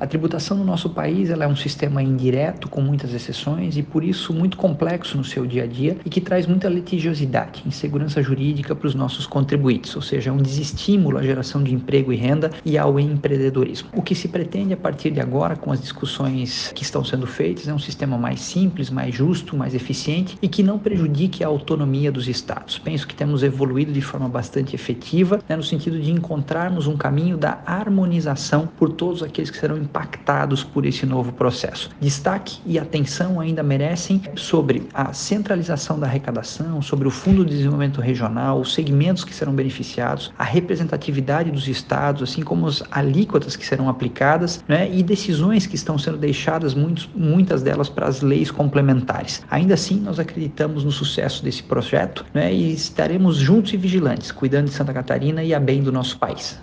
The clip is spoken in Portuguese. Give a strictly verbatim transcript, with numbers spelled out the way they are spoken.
A tributação no nosso país ela é um sistema indireto com muitas exceções e por isso muito complexo no seu dia a dia e que traz muita litigiosidade, insegurança jurídica para os nossos contribuintes, ou seja, é um desestímulo à geração de emprego e renda e ao empreendedorismo. O que se pretende a partir de agora com as discussões que estão sendo feitas é um sistema mais simples, mais justo, mais eficiente e que não prejudique a autonomia dos estados. Penso que temos evoluído de forma bastante efetiva, né, no sentido de encontrarmos um caminho da harmonização por todos aqueles que serão impactados por esse novo processo. Destaque e atenção ainda merecem sobre a centralização da arrecadação, sobre o Fundo de Desenvolvimento Regional, os segmentos que serão beneficiados, a representatividade dos estados, assim como as alíquotas que serão aplicadas, né, e decisões que estão sendo deixadas, muitos, muitas delas para as leis complementares. Ainda assim, nós acreditamos no sucesso desse projeto, né, e estaremos juntos e vigilantes, cuidando de Santa Catarina e a bem do nosso país.